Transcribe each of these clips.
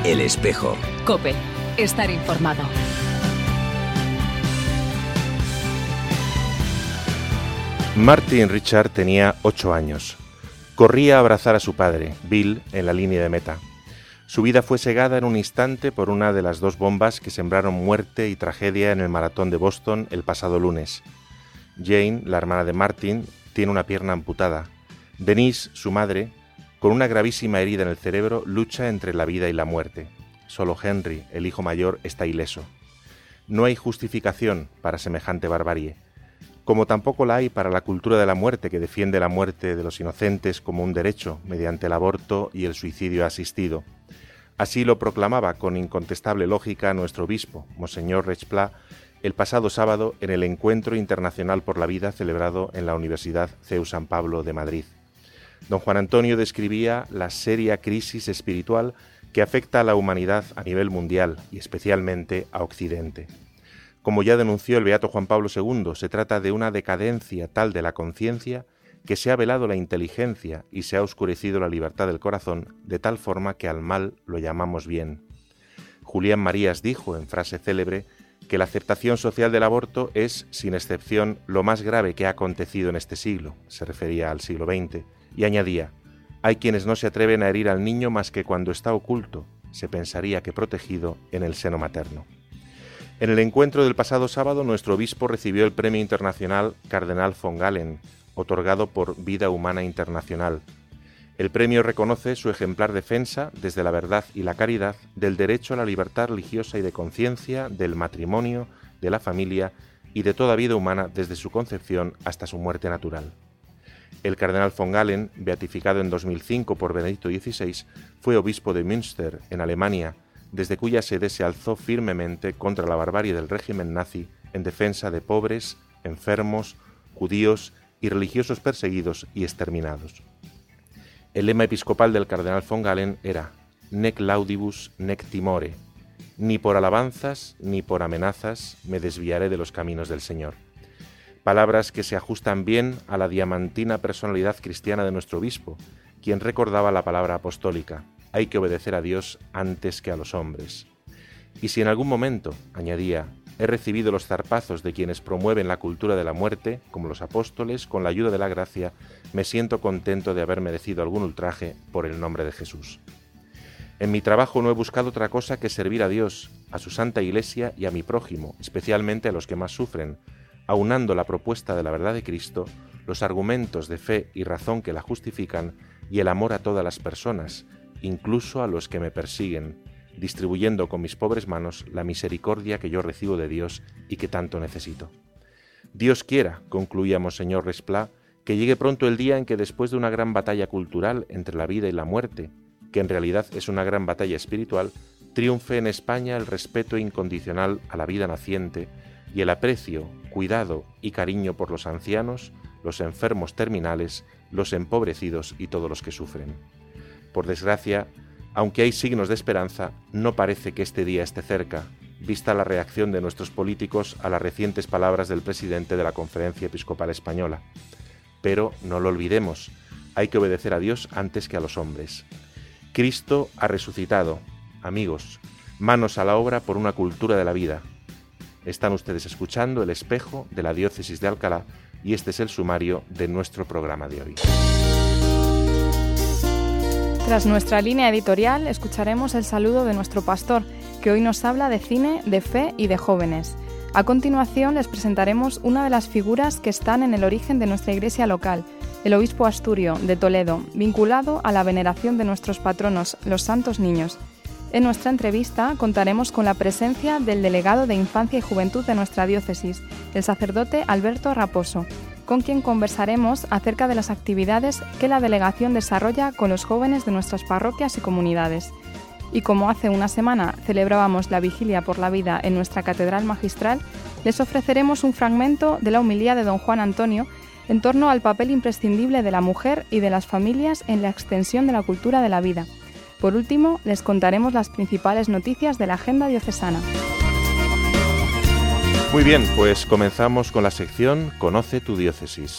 El Espejo. COPE. Estar informado. Martin Richard tenía 8 años. Corría a abrazar a su padre, Bill, en la línea de meta. Su vida fue segada en un instante por una de las 2 bombas que sembraron muerte y tragedia en el maratón de Boston el pasado lunes. Jane, la hermana de Martin, tiene una pierna amputada. Denise, su madre, con una gravísima herida en el cerebro, lucha entre la vida y la muerte. Solo Henry, el hijo mayor, está ileso. No hay justificación para semejante barbarie, como tampoco la hay para la cultura de la muerte que defiende la muerte de los inocentes como un derecho mediante el aborto y el suicidio asistido. Así lo proclamaba con incontestable lógica nuestro obispo, Monseñor Resplat, el pasado sábado en el Encuentro Internacional por la Vida celebrado en la Universidad CEU San Pablo de Madrid. Don Juan Antonio describía la seria crisis espiritual que afecta a la humanidad a nivel mundial y especialmente a Occidente. Como ya denunció el beato Juan Pablo II, se trata de una decadencia tal de la conciencia que se ha velado la inteligencia y se ha oscurecido la libertad del corazón, de tal forma que al mal lo llamamos bien. Julián Marías dijo, en frase célebre, que la aceptación social del aborto es, sin excepción, lo más grave que ha acontecido en este siglo, se refería al siglo XX, y añadía, hay quienes no se atreven a herir al niño más que cuando está oculto, se pensaría que protegido en el seno materno. En el encuentro del pasado sábado, nuestro obispo recibió el Premio Internacional Cardenal von Galen, otorgado por Vida Humana Internacional. El premio reconoce su ejemplar defensa, desde la verdad y la caridad, del derecho a la libertad religiosa y de conciencia, del matrimonio, de la familia y de toda vida humana desde su concepción hasta su muerte natural. El cardenal von Galen, beatificado en 2005 por Benedicto XVI, fue obispo de Münster, en Alemania, desde cuya sede se alzó firmemente contra la barbarie del régimen nazi en defensa de pobres, enfermos, judíos y religiosos perseguidos y exterminados. El lema episcopal del cardenal von Galen era «Nec laudibus, nec timore», ni por alabanzas ni por amenazas me desviaré de los caminos del Señor. Palabras que se ajustan bien a la diamantina personalidad cristiana de nuestro obispo, quien recordaba la palabra apostólica, hay que obedecer a Dios antes que a los hombres. Y si en algún momento, añadía, he recibido los zarpazos de quienes promueven la cultura de la muerte, como los apóstoles, con la ayuda de la gracia, me siento contento de haber merecido algún ultraje por el nombre de Jesús. En mi trabajo no he buscado otra cosa que servir a Dios, a su Santa Iglesia y a mi prójimo, especialmente a los que más sufren, aunando la propuesta de la verdad de Cristo, los argumentos de fe y razón que la justifican y el amor a todas las personas, incluso a los que me persiguen, distribuyendo con mis pobres manos la misericordia que yo recibo de Dios y que tanto necesito. Dios quiera, concluía Monseñor Resplat, que llegue pronto el día en que después de una gran batalla cultural entre la vida y la muerte, que en realidad es una gran batalla espiritual, triunfe en España el respeto incondicional a la vida naciente y el aprecio, cuidado y cariño por los ancianos, los enfermos terminales, los empobrecidos y todos los que sufren. Por desgracia, aunque hay signos de esperanza, no parece que este día esté cerca, vista la reacción de nuestros políticos a las recientes palabras del presidente de la Conferencia Episcopal Española. Pero no lo olvidemos, hay que obedecer a Dios antes que a los hombres. Cristo ha resucitado. Amigos, manos a la obra por una cultura de la vida. Están ustedes escuchando El Espejo de la Diócesis de Alcalá y este es el sumario de nuestro programa de hoy. Tras nuestra línea editorial, escucharemos el saludo de nuestro pastor, que hoy nos habla de cine, de fe y de jóvenes. A continuación, les presentaremos una de las figuras que están en el origen de nuestra iglesia local, el obispo Asturio, de Toledo, vinculado a la veneración de nuestros patronos, los santos niños. En nuestra entrevista contaremos con la presencia del delegado de Infancia y Juventud de nuestra diócesis, el sacerdote Alberto Raposo, con quien conversaremos acerca de las actividades que la delegación desarrolla con los jóvenes de nuestras parroquias y comunidades. Y como hace una semana celebrábamos la Vigilia por la Vida en nuestra Catedral Magistral, les ofreceremos un fragmento de la homilía de don Juan Antonio en torno al papel imprescindible de la mujer y de las familias en la extensión de la cultura de la vida. Por último, les contaremos las principales noticias de la agenda diocesana. Muy bien, pues comenzamos con la sección Conoce tu diócesis.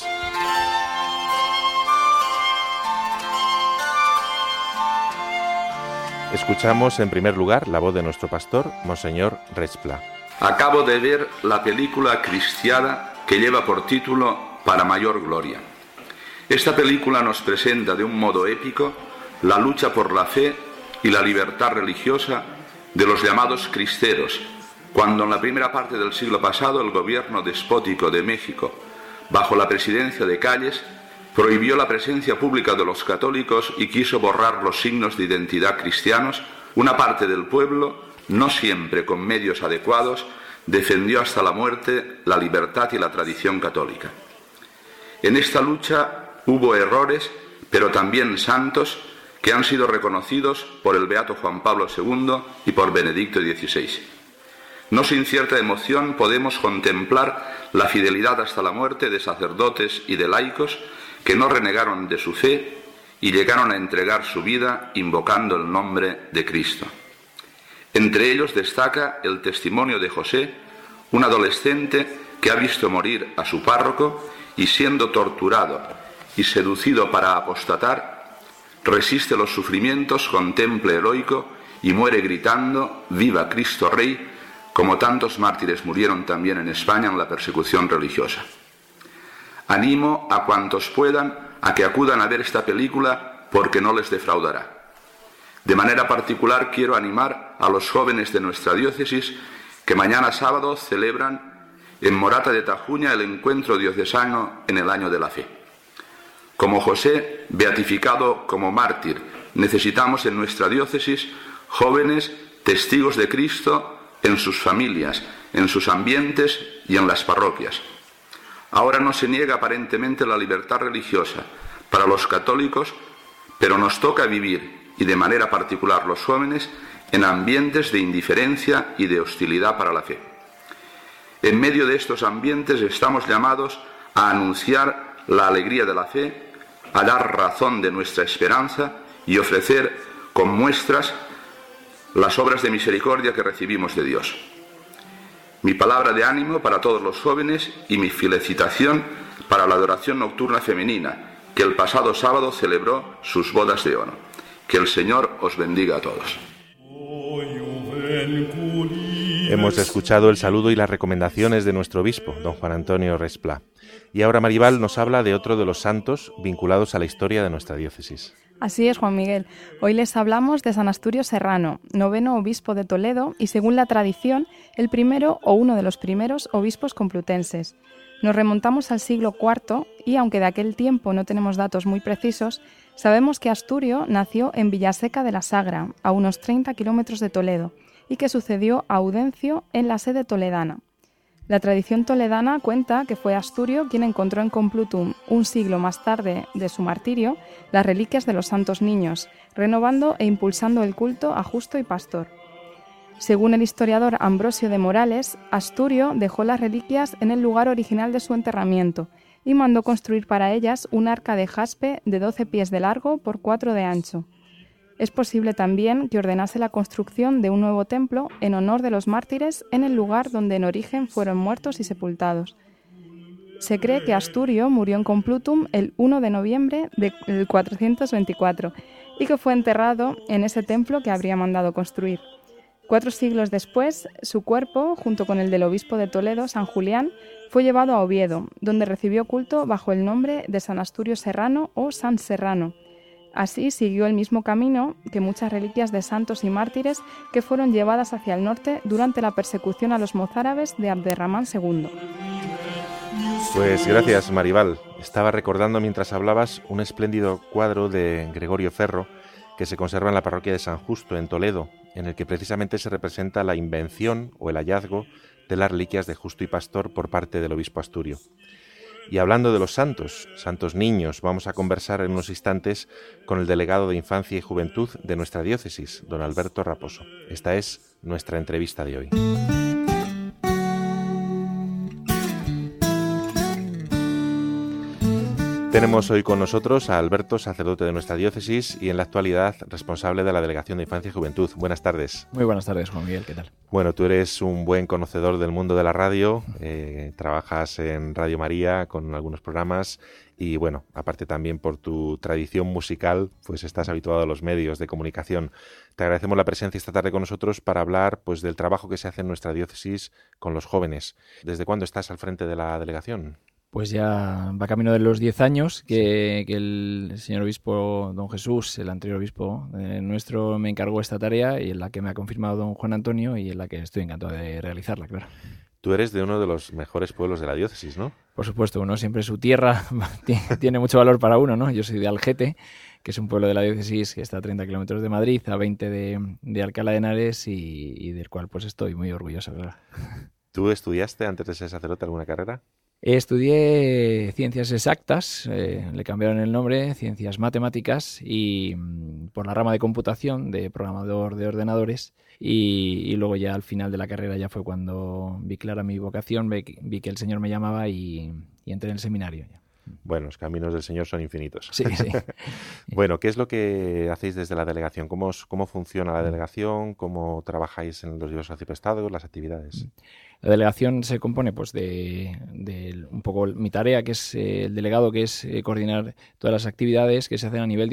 Escuchamos en primer lugar la voz de nuestro pastor, Monseñor Respla. Acabo de ver la película cristiana que lleva por título Para mayor gloria. Esta película nos presenta de un modo épico la lucha por la fe y la libertad religiosa de los llamados cristeros, cuando en la primera parte del siglo pasado el gobierno despótico de México, bajo la presidencia de Calles, prohibió la presencia pública de los católicos y quiso borrar los signos de identidad cristianos. Una parte del pueblo, no siempre con medios adecuados, defendió hasta la muerte la libertad y la tradición católica. En esta lucha hubo errores, pero también santos, que han sido reconocidos por el beato Juan Pablo II y por Benedicto XVI. No sin cierta emoción podemos contemplar la fidelidad hasta la muerte de sacerdotes y de laicos que no renegaron de su fe y llegaron a entregar su vida invocando el nombre de Cristo. Entre ellos destaca el testimonio de José, un adolescente que ha visto morir a su párroco y siendo torturado y seducido para apostatar, resiste los sufrimientos con temple heroico y muere gritando «Viva Cristo Rey», como tantos mártires murieron también en España en la persecución religiosa. Animo a cuantos puedan a que acudan a ver esta película porque no les defraudará. De manera particular quiero animar a los jóvenes de nuestra diócesis que mañana sábado celebran en Morata de Tajuña el encuentro diocesano en el Año de la Fe. Como José, beatificado como mártir, necesitamos en nuestra diócesis jóvenes testigos de Cristo en sus familias, en sus ambientes y en las parroquias. Ahora no se niega aparentemente la libertad religiosa para los católicos, pero nos toca vivir, y de manera particular los jóvenes, en ambientes de indiferencia y de hostilidad para la fe. En medio de estos ambientes estamos llamados a anunciar la alegría de la fe, a dar razón de nuestra esperanza y ofrecer con muestras las obras de misericordia que recibimos de Dios. Mi palabra de ánimo para todos los jóvenes y mi felicitación para la adoración nocturna femenina, que el pasado sábado celebró sus bodas de oro. Que el Señor os bendiga a todos. Hemos escuchado el saludo y las recomendaciones de nuestro obispo, don Juan Antonio Respla. Y ahora Maribal nos habla de otro de los santos vinculados a la historia de nuestra diócesis. Así es, Juan Miguel. Hoy les hablamos de San Asturio Serrano, noveno obispo de Toledo y, según la tradición, el primero o uno de los primeros obispos complutenses. Nos remontamos al siglo IV y, aunque de aquel tiempo no tenemos datos muy precisos, sabemos que Asturio nació en Villaseca de la Sagra, a unos 30 kilómetros de Toledo, y que sucedió a Audencio en la sede toledana. La tradición toledana cuenta que fue Asturio quien encontró en Complutum, un siglo más tarde de su martirio, las reliquias de los santos niños, renovando e impulsando el culto a Justo y Pastor. Según el historiador Ambrosio de Morales, Asturio dejó las reliquias en el lugar original de su enterramiento y mandó construir para ellas un arca de jaspe de 12 pies de largo por 4 de ancho. Es posible también que ordenase la construcción de un nuevo templo en honor de los mártires en el lugar donde en origen fueron muertos y sepultados. Se cree que Asturio murió en Complutum el 1 de noviembre del 424 y que fue enterrado en ese templo que habría mandado construir. 4 siglos después, su cuerpo, junto con el del obispo de Toledo, San Julián, fue llevado a Oviedo, donde recibió culto bajo el nombre de San Asturio Serrano o San Serrano. Así siguió el mismo camino que muchas reliquias de santos y mártires que fueron llevadas hacia el norte durante la persecución a los mozárabes de Abderramán II. Pues gracias, Maribal. Estaba recordando mientras hablabas un espléndido cuadro de Gregorio Ferro que se conserva en la parroquia de San Justo, en Toledo, en el que precisamente se representa la invención o el hallazgo de las reliquias de Justo y Pastor por parte del obispo Asturio. Y hablando de los santos niños, vamos a conversar en unos instantes con el delegado de Infancia y Juventud de nuestra diócesis, don Alberto Raposo. Esta es nuestra entrevista de hoy. Tenemos hoy con nosotros a Alberto, sacerdote de nuestra diócesis y en la actualidad responsable de la Delegación de Infancia y Juventud. Buenas tardes. Muy buenas tardes, Juan Miguel, ¿qué tal? Bueno, tú eres un buen conocedor del mundo de la radio, trabajas en Radio María con algunos programas Y bueno, aparte también por tu tradición musical, pues estás habituado a los medios de comunicación. Te agradecemos la presencia esta tarde con nosotros para hablar pues del trabajo que se hace en nuestra diócesis con los jóvenes. ¿Desde cuándo estás al frente de la delegación? Pues ya va camino de los 10 años que el señor obispo don Jesús, el anterior obispo nuestro, me encargó esta tarea, y en la que me ha confirmado don Juan Antonio, y en la que estoy encantado de realizarla, claro. Tú eres de uno de los mejores pueblos de la diócesis, ¿no? Por supuesto, uno siempre su tierra tiene mucho valor para uno, ¿no? Yo soy de Algete, que es un pueblo de la diócesis que está a 30 kilómetros de Madrid, a 20 de Alcalá de Henares, y del cual pues estoy muy orgulloso, claro. ¿Tú estudiaste antes de ser sacerdote alguna carrera? Estudié ciencias exactas, le cambiaron el nombre, ciencias matemáticas, y por la rama de computación, de programador de ordenadores, y luego ya al final de la carrera ya fue cuando vi clara mi vocación, vi que el Señor me llamaba y entré en el seminario. Bueno, los caminos del Señor son infinitos. Sí. Bueno, ¿qué es lo que hacéis desde la delegación? ¿Cómo funciona la delegación? ¿Cómo trabajáis en los diversos arciprestados, las actividades? La delegación se compone pues de un poco mi tarea, que es el delegado, que es coordinar todas las actividades que se hacen a nivel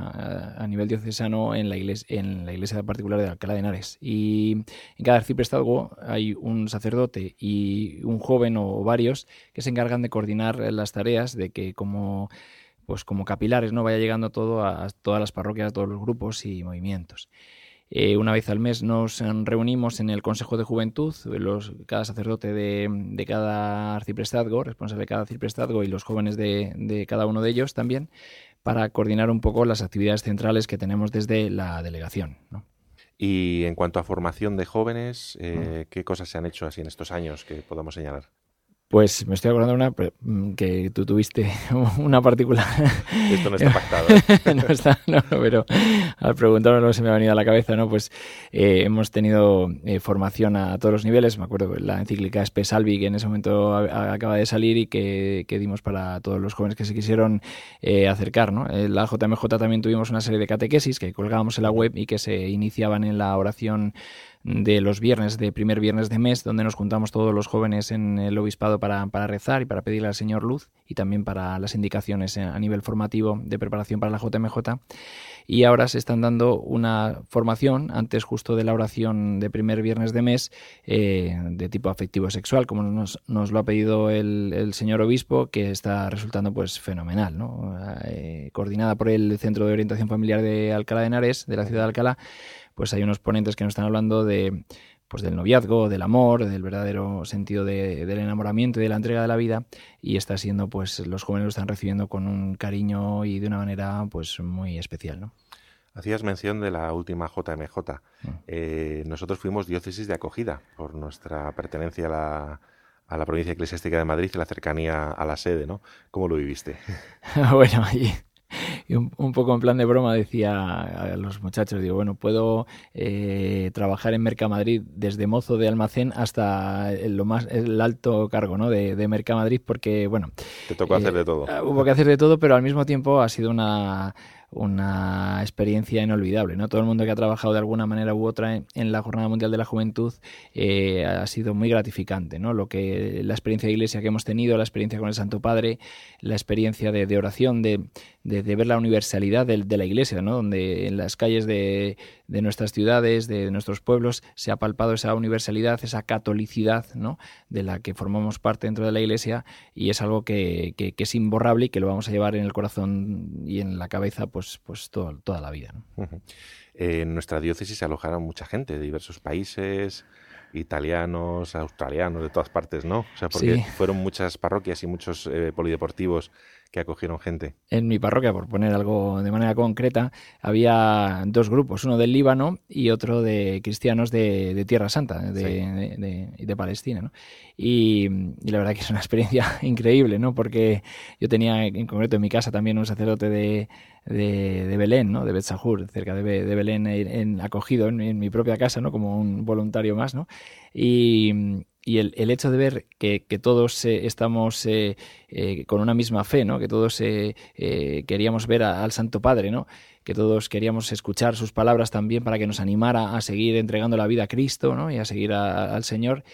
diocesano en la iglesia particular de Alcalá de Henares. Y en cada arciprestazgo hay un sacerdote y un joven o varios que se encargan de coordinar las tareas, de que como capilares no vaya llegando todo a todas las parroquias, a todos los grupos y movimientos. Una vez al mes nos reunimos en el Consejo de Juventud, cada sacerdote de cada arciprestazgo, responsable de cada arciprestazgo, y los jóvenes de cada uno de ellos también, para coordinar un poco las actividades centrales que tenemos desde la delegación, ¿no? Y en cuanto a formación de jóvenes, ¿qué cosas se han hecho así en estos años que podamos señalar? Pues me estoy acordando de una que tú tuviste una particular. Esto no está pactado. No, pero al preguntarlo se me ha venido a la cabeza, ¿no? Pues hemos tenido formación a todos los niveles. Me acuerdo de la encíclica Spe Salvi, que en ese momento acaba de salir, y que dimos para todos los jóvenes que se quisieron acercar, ¿no? En la JMJ también tuvimos una serie de catequesis que colgábamos en la web y que se iniciaban en la oración de los viernes, de primer viernes de mes, donde nos juntamos todos los jóvenes en el obispado para rezar y para pedirle al Señor luz, y también para las indicaciones a nivel formativo de preparación para la JMJ. Y ahora se están dando una formación antes justo de la oración de primer viernes de mes, de tipo afectivo sexual, como nos lo ha pedido el señor obispo, que está resultando pues fenomenal, ¿no? Coordinada por el Centro de Orientación Familiar de Alcalá de Henares, de la ciudad de Alcalá. Pues hay unos ponentes que nos están hablando del noviazgo, del amor, del verdadero sentido del enamoramiento y de la entrega de la vida, y está siendo, pues los jóvenes lo están recibiendo con un cariño y de una manera pues muy especial, ¿no? Hacías mención de la última JMJ. Nosotros fuimos diócesis de acogida por nuestra pertenencia a la provincia eclesiástica de Madrid y la cercanía a la sede, ¿no? ¿Cómo lo viviste? Bueno, y un poco en plan de broma decía a los muchachos, digo, bueno, puedo trabajar en Mercamadrid desde mozo de almacén hasta el alto cargo, ¿no? de Mercamadrid, porque, bueno... Te tocó hacer de todo. Hubo que hacer de todo, pero al mismo tiempo ha sido una experiencia inolvidable, ¿no? Todo el mundo que ha trabajado de alguna manera u otra en la Jornada Mundial de la Juventud ha sido muy gratificante, ¿no? La experiencia de iglesia que hemos tenido, la experiencia con el Santo Padre, la experiencia de oración, de ver la universalidad de la iglesia, ¿no? Donde en las calles de nuestras ciudades, de nuestros pueblos, se ha palpado esa universalidad, esa catolicidad, ¿no? De la que formamos parte dentro de la iglesia, y es algo que es imborrable y que lo vamos a llevar en el corazón y en la cabeza pues toda la vida, ¿no? Uh-huh. En nuestra diócesis se alojaron mucha gente de diversos países, italianos, australianos, de todas partes, ¿no? O sea, porque fueron muchas parroquias y muchos polideportivos que acogieron gente. En mi parroquia, por poner algo de manera concreta, había dos grupos, uno del Líbano y otro de cristianos de Tierra Santa, de Palestina, ¿no? Y la verdad que es una experiencia increíble, ¿no? Porque yo tenía en concreto en mi casa también un sacerdote de Belén, ¿no? De Bet-Sahur, cerca de Belén, acogido en mi propia casa, ¿no? Como un voluntario más, ¿no? Y el hecho de ver que todos estamos con una misma fe, ¿no? Que todos queríamos ver al Santo Padre, ¿no? Que todos queríamos escuchar sus palabras también para que nos animara a seguir entregando la vida a Cristo, ¿no? Y a seguir al Señor,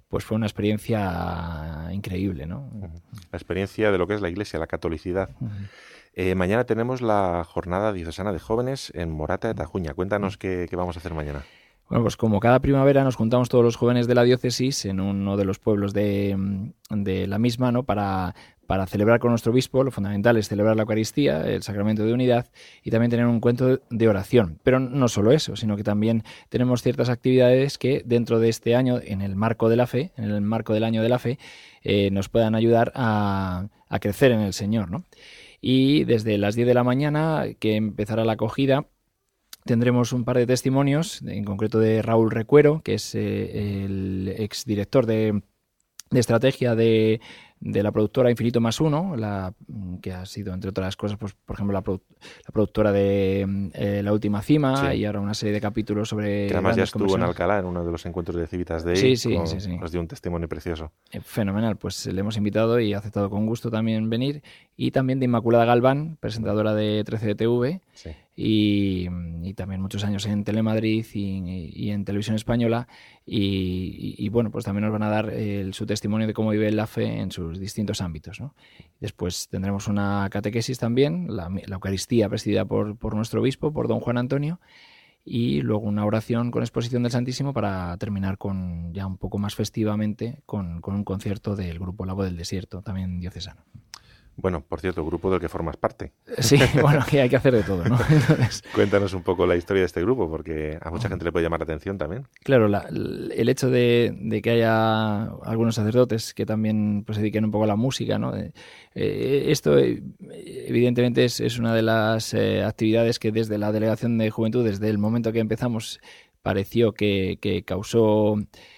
pues fue una experiencia increíble, ¿no? La experiencia de lo que es la Iglesia, la catolicidad. Mañana tenemos la Jornada Diocesana de Jóvenes en Morata de Tajuña. Cuéntanos qué vamos a hacer mañana. Bueno, pues como cada primavera nos juntamos todos los jóvenes de la diócesis en uno de los pueblos de la misma, ¿no? Para celebrar con nuestro obispo. Lo fundamental es celebrar la Eucaristía, el sacramento de unidad, y también tener un encuentro de oración. Pero no solo eso, sino que también tenemos ciertas actividades que dentro de este año, en el marco de la fe, en el marco del año de la fe, nos puedan ayudar a crecer en el Señor, ¿no? Y desde las 10 de la mañana, que empezará la acogida, tendremos un par de testimonios, en concreto de Raúl Recuero, que es el exdirector de estrategia de la productora Infinito Más Uno, que ha sido, entre otras cosas, pues por ejemplo, la productora de La Última Cima, sí. Y ahora una serie de capítulos sobre... Que además ya estuvo en Alcalá en uno de los encuentros de Civitas Dei. Sí. Nos dio un testimonio precioso. Fenomenal, pues le hemos invitado y ha aceptado con gusto también venir. Y también de Inmaculada Galván, presentadora de 13TV. Sí. Y también muchos años en Telemadrid y en Televisión Española, y bueno, pues también nos van a dar su testimonio de cómo vive la fe en sus distintos ámbitos, ¿no? Después tendremos una catequesis también, la Eucaristía presidida por nuestro obispo, por don Juan Antonio, y luego una oración con exposición del Santísimo para terminar con ya un poco más festivamente con un concierto del grupo La Voz del Desierto, también diocesano. Bueno, por cierto, grupo del que formas parte. Sí, bueno, que hay que hacer de todo, ¿no? Entonces, cuéntanos un poco la historia de este grupo, porque a mucha gente le puede llamar la atención también. Claro, el hecho de que haya algunos sacerdotes que también pues, se dediquen un poco a la música, ¿no? Esto, evidentemente, es una de las actividades que desde la Delegación de Juventud, desde el momento que empezamos, pareció que causó...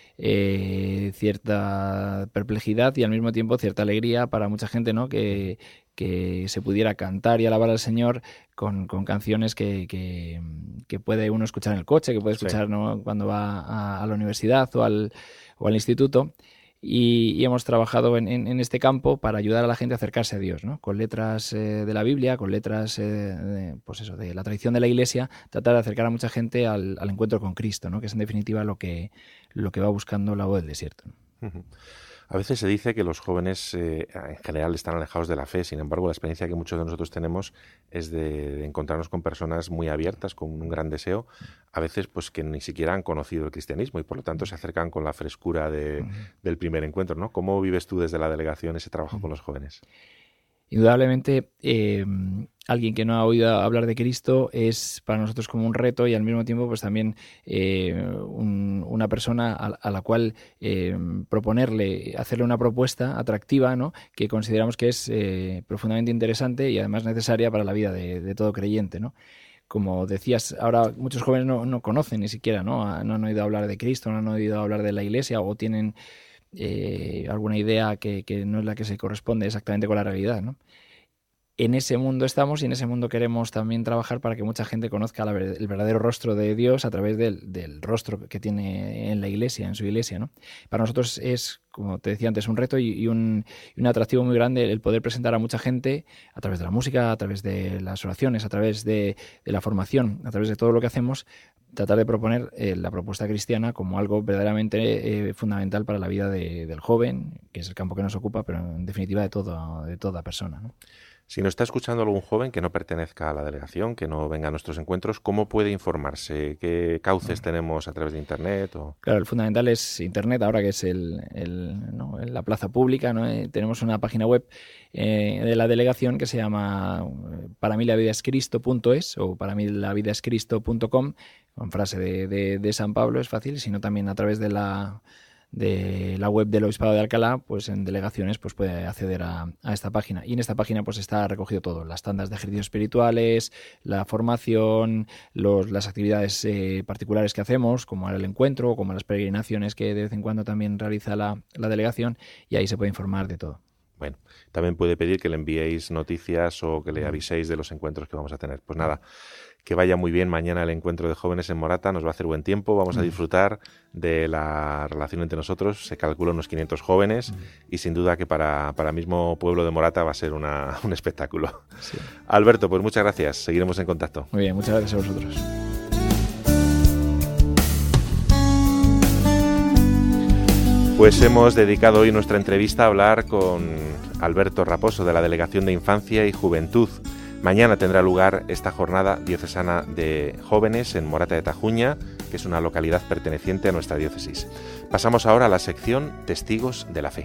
cierta perplejidad y al mismo tiempo cierta alegría para mucha gente, ¿no? Que se pudiera cantar y alabar al Señor con canciones que puede uno escuchar en el coche, que puede escuchar, sí, ¿no? Cuando va a la universidad o al instituto. Y hemos trabajado en este campo para ayudar a la gente a acercarse a Dios, ¿no? Con letras de la Biblia, con letras pues eso, de la tradición de la Iglesia, tratar de acercar a mucha gente al encuentro con Cristo, ¿no? Que es en definitiva lo que va buscando La Voz del Desierto, ¿no? A veces se dice que los jóvenes en general están alejados de la fe. Sin embargo, la experiencia que muchos de nosotros tenemos es de encontrarnos con personas muy abiertas, con un gran deseo, a veces pues que ni siquiera han conocido el cristianismo y por lo tanto se acercan con la frescura del primer encuentro, ¿no? ¿Cómo vives tú desde la delegación ese trabajo con los jóvenes? Indudablemente, alguien que no ha oído hablar de Cristo es para nosotros como un reto y al mismo tiempo pues también una persona a la cual hacerle una propuesta atractiva, ¿no? Que consideramos que es profundamente interesante y además necesaria para la vida de todo creyente, ¿no? Como decías, ahora muchos jóvenes no conocen ni siquiera, no han oído hablar de Cristo, no han oído hablar de la Iglesia o tienen... alguna idea que no es la que se corresponde exactamente con la realidad, ¿no? En ese mundo estamos y en ese mundo queremos también trabajar para que mucha gente conozca el verdadero rostro de Dios a través del rostro que tiene en la Iglesia, en su Iglesia, ¿no? Para nosotros es, como te decía antes, un reto y un atractivo muy grande el poder presentar a mucha gente a través de la música, a través de las oraciones, a través de la formación, a través de todo lo que hacemos, tratar de proponer la propuesta cristiana como algo verdaderamente fundamental para la vida del joven, que es el campo que nos ocupa, pero en definitiva de toda persona, ¿no? Si nos está escuchando algún joven que no pertenezca a la delegación, que no venga a nuestros encuentros, ¿cómo puede informarse? ¿Qué cauces tenemos a través de Internet? Claro, el fundamental es Internet, ahora que es la plaza pública, ¿no? Tenemos una página web de la delegación que se llama paramilavidaescristo.es o paramilavidaescristo.com, con frase de San Pablo, es fácil, sino también a través de la web del Obispado de Alcalá, pues en delegaciones pues puede acceder a esta página. Y en esta página pues está recogido todo, las tandas de ejercicios espirituales, la formación, las actividades particulares que hacemos, como el encuentro, como las peregrinaciones que de vez en cuando también realiza la delegación, y ahí se puede informar de todo. Bueno, también puede pedir que le enviéis noticias o que le aviséis de los encuentros que vamos a tener. Pues nada, que vaya muy bien mañana el encuentro de jóvenes en Morata, nos va a hacer buen tiempo, vamos a disfrutar de la relación entre nosotros, se calcula unos 500 jóvenes y sin duda que para el mismo pueblo de Morata va a ser un espectáculo. Sí. Alberto, pues muchas gracias, seguiremos en contacto. Muy bien, muchas gracias a vosotros. Pues hemos dedicado hoy nuestra entrevista a hablar con Alberto Raposo de la Delegación de Infancia y Juventud. Mañana tendrá lugar esta jornada diocesana de jóvenes en Morata de Tajuña, que es una localidad perteneciente a nuestra diócesis. Pasamos ahora a la sección Testigos de la Fe.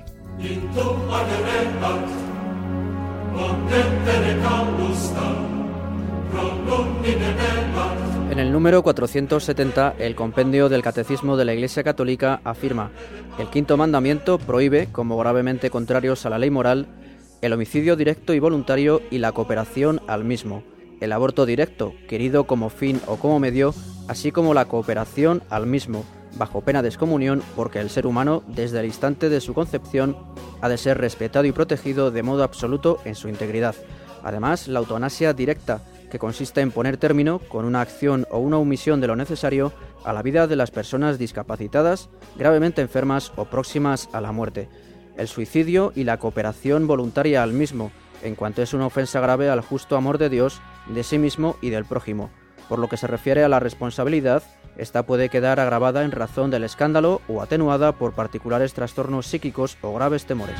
En el número 470, el compendio del Catecismo de la Iglesia Católica afirma: el quinto mandamiento prohíbe, como gravemente contrarios a la ley moral, el homicidio directo y voluntario y la cooperación al mismo, el aborto directo, querido como fin o como medio, así como la cooperación al mismo, bajo pena de excomunión, porque el ser humano, desde el instante de su concepción, ha de ser respetado y protegido de modo absoluto en su integridad. Además, la eutanasia directa, que consiste en poner término, con una acción o una omisión de lo necesario, a la vida de las personas discapacitadas, gravemente enfermas o próximas a la muerte. El suicidio y la cooperación voluntaria al mismo, en cuanto es una ofensa grave al justo amor de Dios, de sí mismo y del prójimo. Por lo que se refiere a la responsabilidad, esta puede quedar agravada en razón del escándalo o atenuada por particulares trastornos psíquicos o graves temores.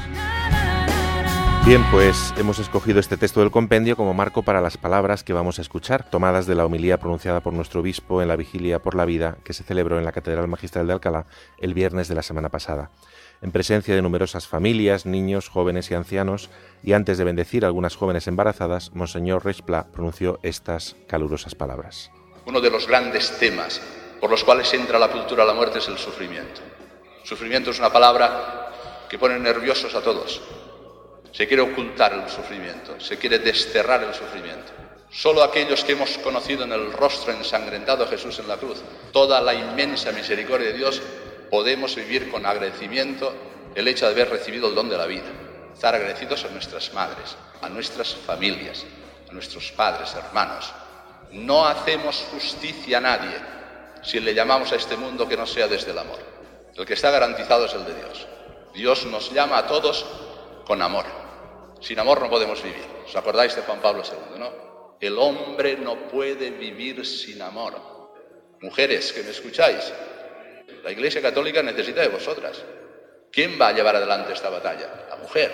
Bien, pues hemos escogido este texto del compendio como marco para las palabras que vamos a escuchar, tomadas de la homilía pronunciada por nuestro obispo en la Vigilia por la Vida que se celebró en la Catedral Magistral de Alcalá el viernes de la semana pasada, en presencia de numerosas familias, niños, jóvenes y ancianos, y antes de bendecir a algunas jóvenes embarazadas, Monseñor Reixplà pronunció estas calurosas palabras. Uno de los grandes temas por los cuales entra la cultura a la muerte es el sufrimiento. Sufrimiento es una palabra que pone nerviosos a todos. Se quiere ocultar el sufrimiento, se quiere desterrar el sufrimiento. Solo aquellos que hemos conocido en el rostro ensangrentado de Jesús en la cruz toda la inmensa misericordia de Dios, podemos vivir con agradecimiento el hecho de haber recibido el don de la vida. Estar agradecidos a nuestras madres, a nuestras familias, a nuestros padres, hermanos. No hacemos justicia a nadie si le llamamos a este mundo que no sea desde el amor. El que está garantizado es el de Dios. Dios nos llama a todos con amor. Sin amor no podemos vivir. ¿Os acordáis de Juan Pablo II, no? El hombre no puede vivir sin amor. Mujeres que me escucháis, la Iglesia Católica necesita de vosotras. ¿Quién va a llevar adelante esta batalla? La mujer.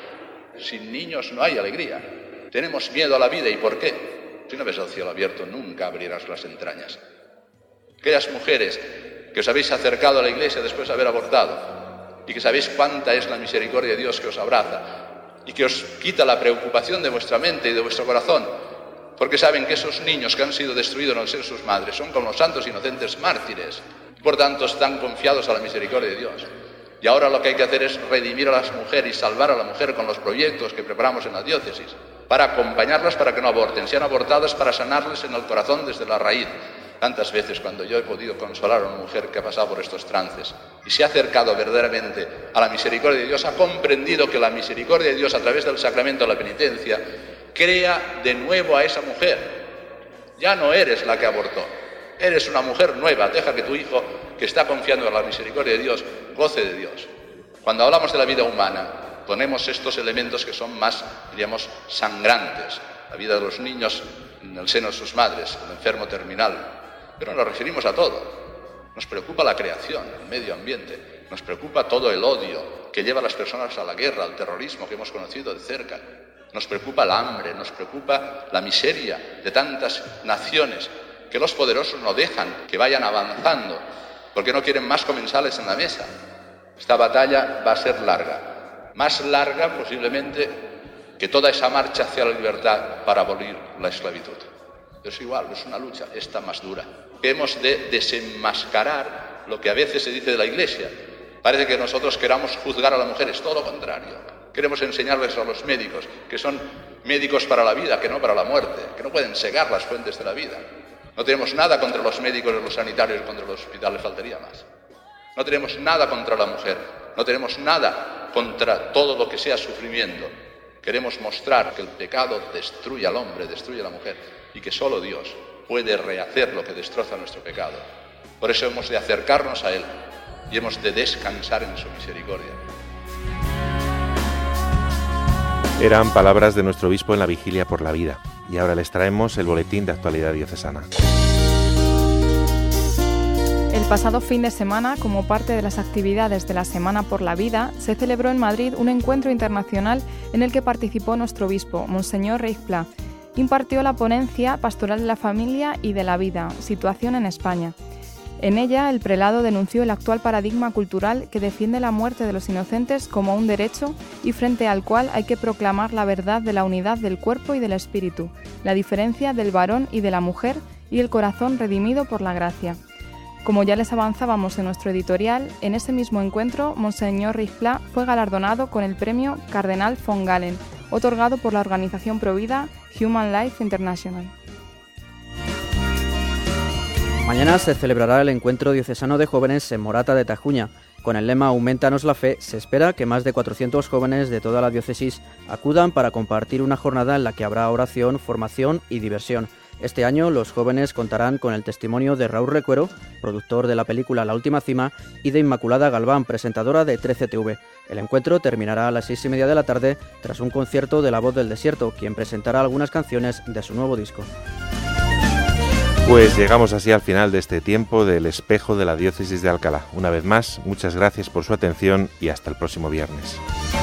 Sin niños no hay alegría. Tenemos miedo a la vida. ¿Y por qué? Si no ves el cielo abierto, nunca abrirás las entrañas. Aquellas mujeres que os habéis acercado a la Iglesia después de haber abortado y que sabéis cuánta es la misericordia de Dios que os abraza y que os quita la preocupación de vuestra mente y de vuestro corazón, porque saben que esos niños que han sido destruidos al ser sus madres son como los santos inocentes mártires, por tanto están confiados a la misericordia de Dios. Y ahora lo que hay que hacer es redimir a las mujeres y salvar a la mujer con los proyectos que preparamos en la diócesis, para acompañarlas para que no aborten, sean abortadas para sanarles en el corazón desde la raíz. Tantas veces cuando yo he podido consolar a una mujer que ha pasado por estos trances y se ha acercado verdaderamente a la misericordia de Dios, ha comprendido que la misericordia de Dios a través del sacramento de la penitencia crea de nuevo a esa mujer. Ya no eres la que abortó, eres una mujer nueva. Deja que tu hijo, que está confiando en la misericordia de Dios, goce de Dios. Cuando hablamos de la vida humana, ponemos estos elementos que son más, diríamos, sangrantes. La vida de los niños en el seno de sus madres, el enfermo terminal. Pero nos referimos a todo. Nos preocupa la creación, el medio ambiente. Nos preocupa todo el odio que lleva a las personas a la guerra, al terrorismo que hemos conocido de cerca. Nos preocupa el hambre, nos preocupa la miseria de tantas naciones que los poderosos no dejan que vayan avanzando porque no quieren más comensales en la mesa. Esta batalla va a ser larga, más larga posiblemente que toda esa marcha hacia la libertad para abolir la esclavitud. Es igual, es una lucha, esta más dura. Hemos de desenmascarar lo que a veces se dice de la Iglesia. Parece que nosotros queramos juzgar a la mujer, es todo lo contrario. Queremos enseñarles a los médicos que son médicos para la vida, que no para la muerte, que no pueden cegar las fuentes de la vida. No tenemos nada contra los médicos y los sanitarios, contra los hospitales, faltaría más. No tenemos nada contra la mujer, no tenemos nada contra todo lo que sea sufrimiento. Queremos mostrar que el pecado destruye al hombre, destruye a la mujer, y que solo Dios puede rehacer lo que destroza nuestro pecado. Por eso hemos de acercarnos a Él y hemos de descansar en su misericordia. Eran palabras de nuestro obispo en la Vigilia por la Vida. Y ahora les traemos el boletín de actualidad diocesana. El pasado fin de semana, como parte de las actividades de la Semana por la Vida, se celebró en Madrid un encuentro internacional en el que participó nuestro obispo, Monseñor Reig Pla. Impartió la ponencia Pastoral de la Familia y de la Vida, situación en España. En ella, el prelado denunció el actual paradigma cultural que defiende la muerte de los inocentes como un derecho y frente al cual hay que proclamar la verdad de la unidad del cuerpo y del espíritu, la diferencia del varón y de la mujer y el corazón redimido por la gracia. Como ya les avanzábamos en nuestro editorial, en ese mismo encuentro, Monseñor Reig Pla fue galardonado con el premio Cardenal von Galen, otorgado por la organización provida Human Life International. Mañana se celebrará el encuentro diocesano de jóvenes en Morata de Tajuña. Con el lema Aumentanos la fe, se espera que más de 400 jóvenes de toda la diócesis acudan para compartir una jornada en la que habrá oración, formación y diversión. Este año los jóvenes contarán con el testimonio de Raúl Recuero, productor de la película La Última Cima, y de Inmaculada Galván, presentadora de 13TV. El encuentro terminará a las 6:30 de la tarde tras un concierto de La Voz del Desierto, quien presentará algunas canciones de su nuevo disco. Pues llegamos así al final de este tiempo del Espejo de la Diócesis de Alcalá. Una vez más, muchas gracias por su atención y hasta el próximo viernes.